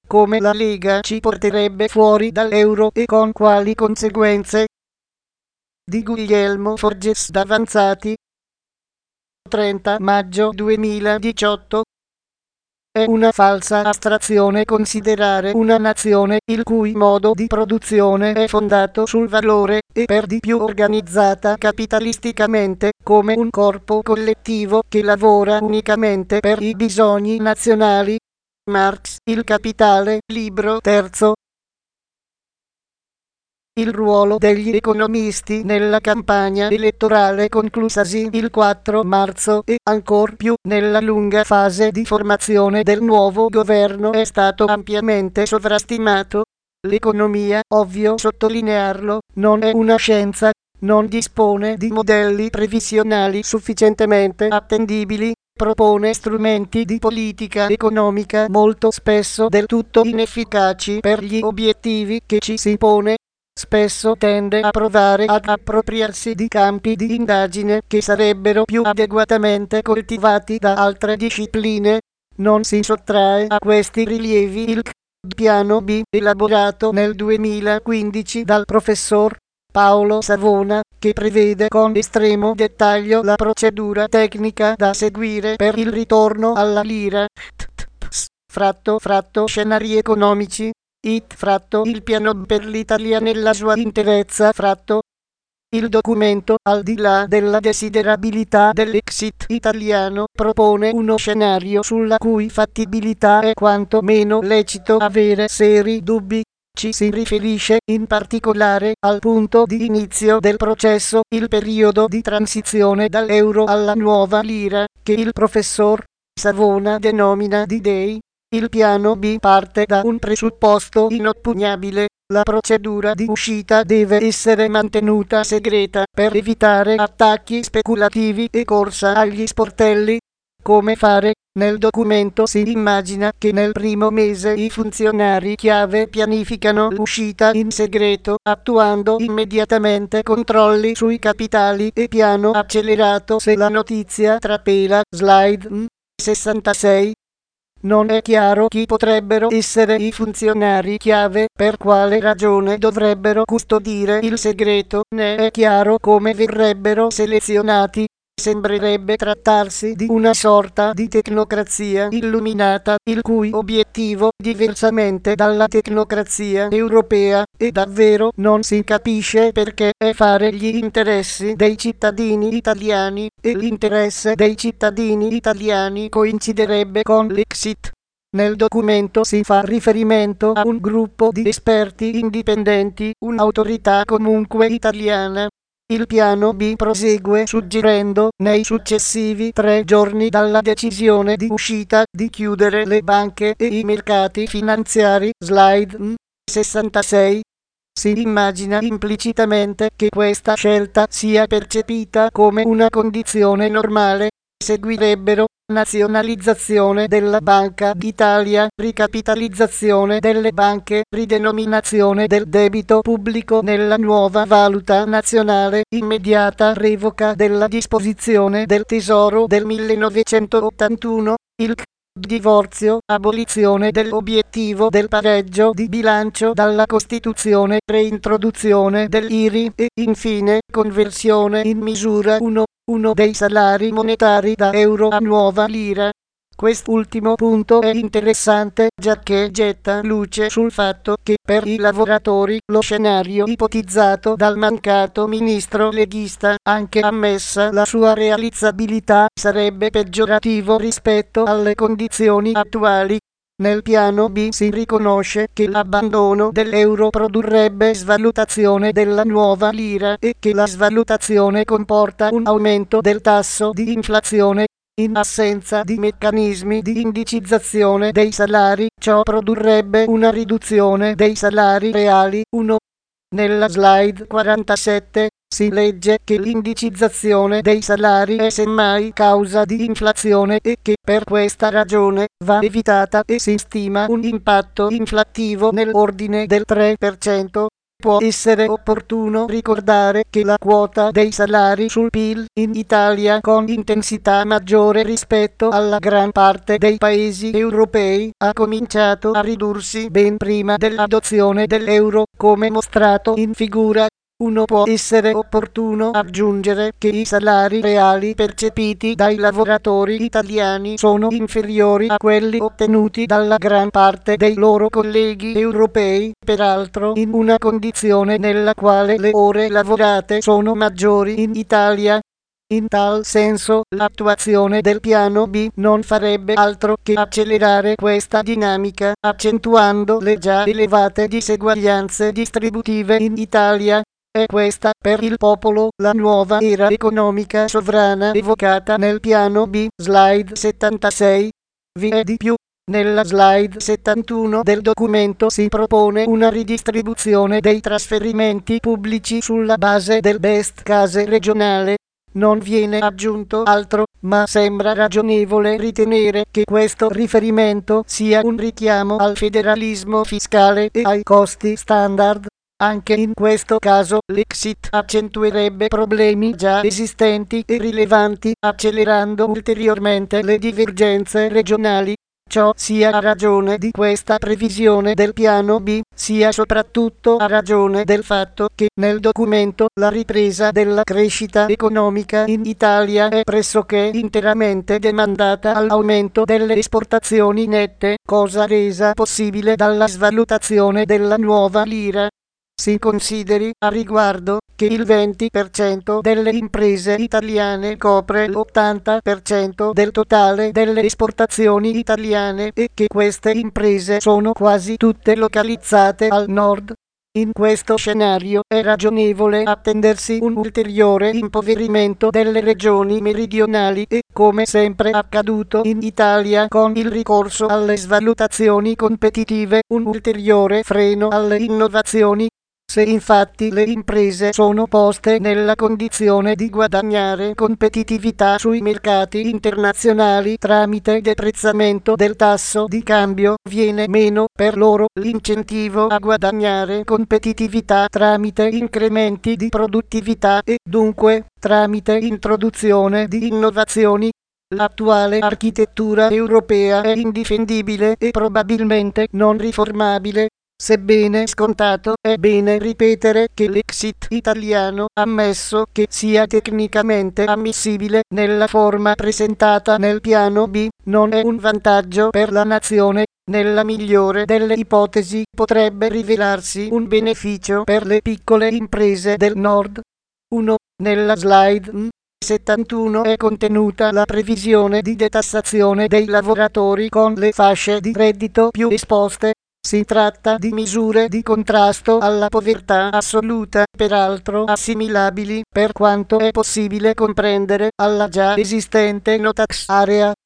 come la Lega ci porterebbe fuori dall'euro e con quali conseguenze. Di Guglielmo Forges Davanzati, 30 maggio 2018. È una falsa astrazione considerare una nazione il cui modo di produzione è fondato sul valore e per di più organizzata capitalisticamente come un corpo collettivo che lavora unicamente per i bisogni nazionali. Marx, Il Capitale, libro terzo. Il ruolo degli economisti nella campagna elettorale conclusasi il 4 marzo e ancor più nella lunga fase di formazione del nuovo governo è stato ampiamente sovrastimato. L'economia, ovvio sottolinearlo, non è una scienza, non dispone di modelli previsionali sufficientemente attendibili, propone strumenti di politica economica molto spesso del tutto inefficaci per gli obiettivi che ci si pone. Spesso tende a provare ad appropriarsi di campi di indagine che sarebbero più adeguatamente coltivati da altre discipline. Non si sottrae a questi rilievi il piano B elaborato nel 2015 dal professor Paolo Savona, che prevede con estremo dettaglio la procedura tecnica da seguire per il ritorno alla lira. Fratto scenari economici. Il piano per l'Italia nella sua interezza. Il documento, al di là della desiderabilità dell'exit italiano, propone uno scenario sulla cui fattibilità è quanto meno lecito avere seri dubbi. Ci si riferisce in particolare al punto di inizio del processo, il periodo di transizione dall'euro alla nuova lira, che il professor Savona denomina D-Day. Il piano B parte da un presupposto inoppugnabile: la procedura di uscita deve essere mantenuta segreta per evitare attacchi speculativi e corsa agli sportelli. Come fare? Nel documento si immagina che nel primo mese i funzionari chiave pianificano l'uscita in segreto, attuando immediatamente controlli sui capitali e piano accelerato se la notizia trapela. Slide 66. Non è chiaro chi potrebbero essere i funzionari chiave, per quale ragione dovrebbero custodire il segreto, né è chiaro come verrebbero selezionati. Sembrerebbe trattarsi di una sorta di tecnocrazia illuminata, il cui obiettivo, diversamente dalla tecnocrazia europea, e davvero non si capisce perché, è fare gli interessi dei cittadini italiani, e l'interesse dei cittadini italiani coinciderebbe con l'exit. Nel documento si fa riferimento a un gruppo di esperti indipendenti, un'autorità comunque italiana. Il piano B prosegue suggerendo, nei successivi 3 giorni dalla decisione di uscita, di chiudere le banche e i mercati finanziari. Slide 66. Si immagina implicitamente che questa scelta sia percepita come una condizione normale. Seguirebbero nazionalizzazione della Banca d'Italia, ricapitalizzazione delle banche, ridenominazione del debito pubblico nella nuova valuta nazionale, immediata revoca della disposizione del Tesoro del 1981, il divorzio, abolizione dell'obiettivo del pareggio di bilancio dalla Costituzione, reintroduzione dell'IRI e infine conversione in misura 1 dei salari monetari da euro a nuova lira. Quest'ultimo punto è interessante giacché getta luce sul fatto che per i lavoratori lo scenario ipotizzato dal mancato ministro leghista, anche ammessa la sua realizzabilità, sarebbe peggiorativo rispetto alle condizioni attuali. Nel piano B si riconosce che l'abbandono dell'euro produrrebbe svalutazione della nuova lira e che la svalutazione comporta un aumento del tasso di inflazione. In assenza di meccanismi di indicizzazione dei salari, ciò produrrebbe una riduzione dei salari reali. Nella slide 47 si legge che l'indicizzazione dei salari è semmai causa di inflazione e che per questa ragione va evitata e si stima un impatto inflattivo nell'ordine del 3%. può essere opportuno ricordare che la quota dei salari sul PIL in Italia, con intensità maggiore rispetto alla gran parte dei paesi europei, ha cominciato a ridursi ben prima dell'adozione dell'euro, come mostrato in figura 1. Può essere opportuno aggiungere che i salari reali percepiti dai lavoratori italiani sono inferiori a quelli ottenuti dalla gran parte dei loro colleghi europei, peraltro in una condizione nella quale le ore lavorate sono maggiori in Italia. In tal senso, l'attuazione del piano B non farebbe altro che accelerare questa dinamica, accentuando le già elevate diseguaglianze distributive in Italia. È questa, per il popolo, la nuova era economica sovrana evocata nel piano B, slide 76. Vi è di più. Nella slide 71 del documento si propone una ridistribuzione dei trasferimenti pubblici sulla base del best case regionale. Non viene aggiunto altro, ma sembra ragionevole ritenere che questo riferimento sia un richiamo al federalismo fiscale e ai costi standard. Anche in questo caso l'Exit accentuerebbe problemi già esistenti e rilevanti, accelerando ulteriormente le divergenze regionali. Ciò sia a ragione di questa previsione del piano B, sia soprattutto a ragione del fatto che nel documento la ripresa della crescita economica in Italia è pressoché interamente demandata all'aumento delle esportazioni nette, cosa resa possibile dalla svalutazione della nuova lira. Si consideri, a riguardo, che il 20% delle imprese italiane copre l'80% del totale delle esportazioni italiane e che queste imprese sono quasi tutte localizzate al nord. In questo scenario è ragionevole attendersi un ulteriore impoverimento delle regioni meridionali e, come sempre accaduto in Italia con il ricorso alle svalutazioni competitive, un ulteriore freno alle innovazioni. Se infatti le imprese sono poste nella condizione di guadagnare competitività sui mercati internazionali tramite deprezzamento del tasso di cambio, viene meno per loro l'incentivo a guadagnare competitività tramite incrementi di produttività e dunque tramite introduzione di innovazioni. L'attuale architettura europea è indifendibile e probabilmente non riformabile. Sebbene scontato, è bene ripetere che l'exit italiano, ammesso che sia tecnicamente ammissibile nella forma presentata nel piano B, non è un vantaggio per la nazione. Nella migliore delle ipotesi potrebbe rivelarsi un beneficio per le piccole imprese del nord. 1. Nella slide 71 è contenuta la previsione di detassazione dei lavoratori con le fasce di reddito più esposte. Si tratta di misure di contrasto alla povertà assoluta, peraltro assimilabili, per quanto è possibile comprendere, alla già esistente no tax area.